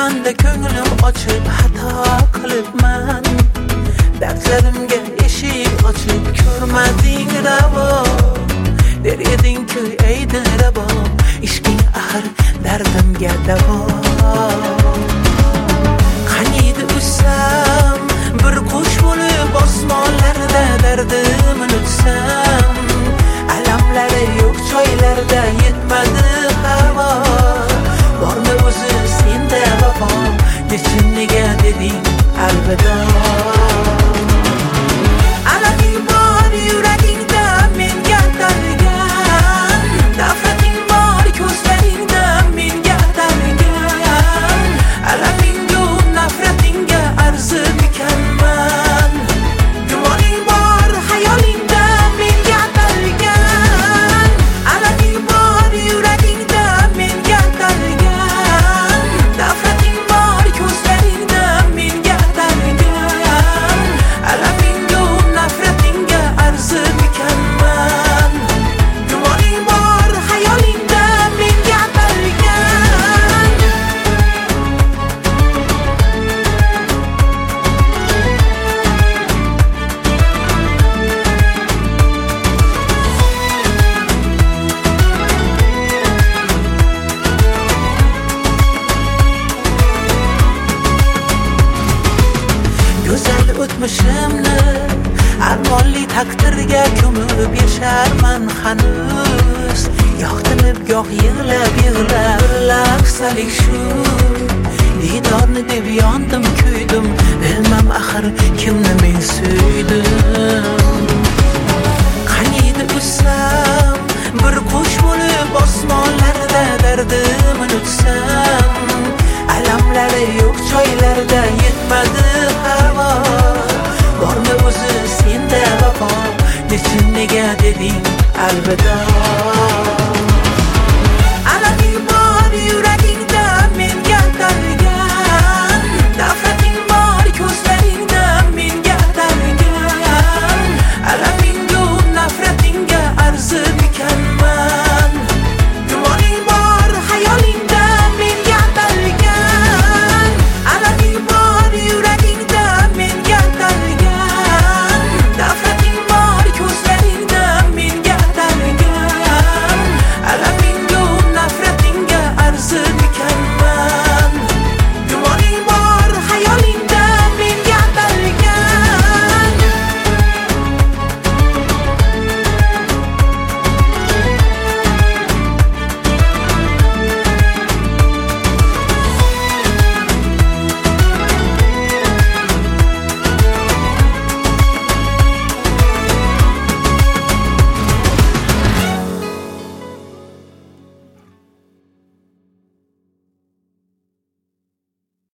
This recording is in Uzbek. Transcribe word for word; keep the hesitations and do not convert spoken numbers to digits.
Bilmanda ko'nglim ochib xato qilibman. Dardlarimga eshik ochib ko'rmading ravo. Der eding-ku ey dilrabo, ishqing axir dardimga davo. Qaniydi ussam bir qush bo'lib osmonlarda dardim unutsam, alamlari yo'q joylarda yetmadi havo. Bormi o'zi senda vafo, nechun nega deding alvido. Alaming bor yuragingda menga atalgan, nafrating bor ko'zlaringda menga atalgan. Alaming yo'q nafratingga arzib ekanman, gumoning bor xayolingda menga atalgan. Alaming bor yuragingda menga atalgan, nafrating bor ko'zlaringda menga atalgan. Alaming yo'q nafratingga arzib ekanman, gumoning bor xayolingda menga atalgan. Go'zal o'tmishimni armonli taqdirga ko'mib yasharman hanuz. Yoqtinib goh yig'lab yig'lab bir lahzalik shu didorni deb yondim kuydim. Bilmam axir kimni men suydim. Qaniydi ussam bir qush bo'lib osmonlarda dardim unutsam, alamlari yo'q joylarda yetmadi havo. Bormi o'zi senda vafo, nechun nega deding alvido.